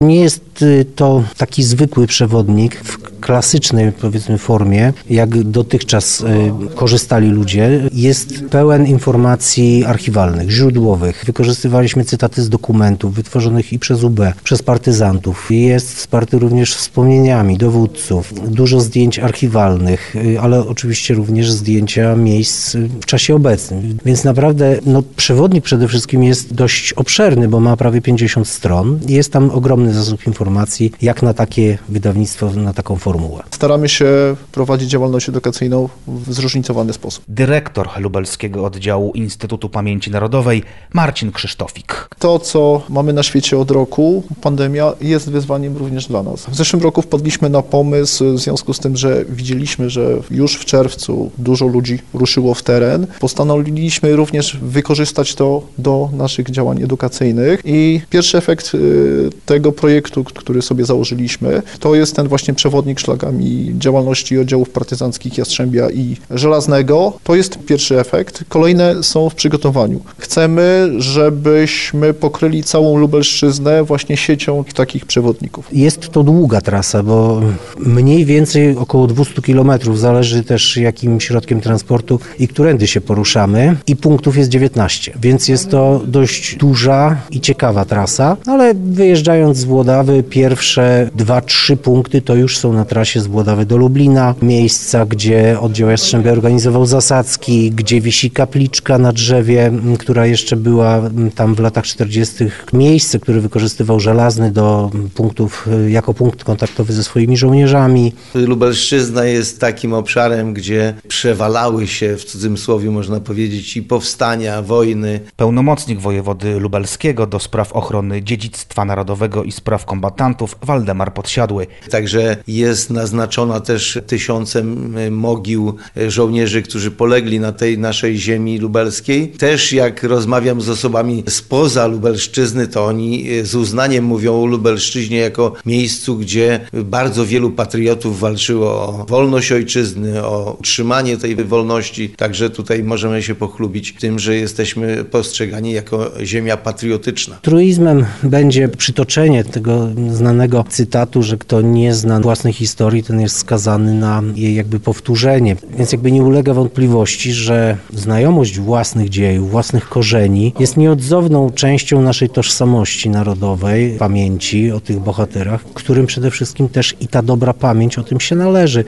nie jest to taki zwykły przewodnik w klasycznej, powiedzmy, formie, jak dotychczas korzystali ludzie. Jest pełen informacji archiwalnych, źródłowych. Wykorzystywaliśmy cytaty z dokumentów wytworzonych i przez UB, przez partyzantów. Jest wsparty również wspomnieniami dowódców. Dużo zdjęć archiwalnych, ale oczywiście również zdjęcia miejsc w czasie obecnym. Więc naprawdę przewodnik przede wszystkim jest dość obszerny, bo ma prawie 50 stron. Jest tam ogromny zasób informacji, jak na takie wydawnictwo, na taką formułę. Staramy się prowadzić działalność edukacyjną w zróżnicowany sposób. Dyrektor lubelskiego oddziału Instytutu Pamięci Narodowej Marcin Krzysztofik. To, co mamy na świecie od roku, pandemia, jest wyzwaniem również dla nas. W zeszłym roku wpadliśmy na pomysł w związku z tym, że widzieliśmy, że już w czerwcu dużo ludzi ruszyło w teren. Postanowiliśmy również wykorzystać to do naszych działań edukacyjnych i pierwszy efekt tego projektu, który sobie założyliśmy, to jest ten właśnie przewodnik szlakami działalności oddziałów partyzanckich Jastrzębia i Żelaznego. To jest pierwszy efekt. Kolejne są w przygotowaniu. Chcemy, żebyśmy pokryli całą Lubelszczyznę właśnie siecią takich przewodników. Jest to długa trasa, bo mniej więcej około 200 km, zależy też jakim środkiem transportu i którędy się poruszamy, i punktów jest 19, więc jest to dość duża i ciekawa trasa, ale wyjeżdżając z Włodawy, pierwsze 2-3 punkty to już są na trasie z Włodawy do Lublina, miejsca, gdzie oddział Jastrzębia organizował zasadzki, gdzie wisi kapliczka na drzewie, która jeszcze była tam w latach 40. Miejsce, które wykorzystywał Żelazny do punktów, jako punkt kontaktowy ze swoimi żołnierzami. Lubelszczyzna jest takim obszarem, gdzie przewalały się, w cudzysłowie można powiedzieć, i powstania, wojny. Pełnomocnik wojewody lubelskiego do spraw ochrony dziedzictwa narodowego i spraw kombatantów Waldemar Podsiadły. Także jest naznaczona też 1000 mogił żołnierzy, którzy polegli na tej naszej ziemi lubelskiej. Też jak rozmawiam z osobami spoza Lubelszczyzny, to oni z uznaniem mówią o Lubelszczyźnie jako miejscu, gdzie bardzo wielu patriotów walczyło o wolność ojczyzny, o utrzymanie tej wolności. Także tutaj możemy się pochlubić tym, że jesteśmy postrzegani jako ziemia patriotyczna. Truizmem będzie przytoczenie tego znanego cytatu, że kto nie zna własnej historii, ten jest skazany na jej jakby powtórzenie. Więc jakby nie ulega wątpliwości, że znajomość własnych dziejów, własnych korzeni jest nieodzowną częścią naszej tożsamości narodowej, pamięci o tych bohaterach, którym przede wszystkim też i ta dobra pamięć o tym się należy.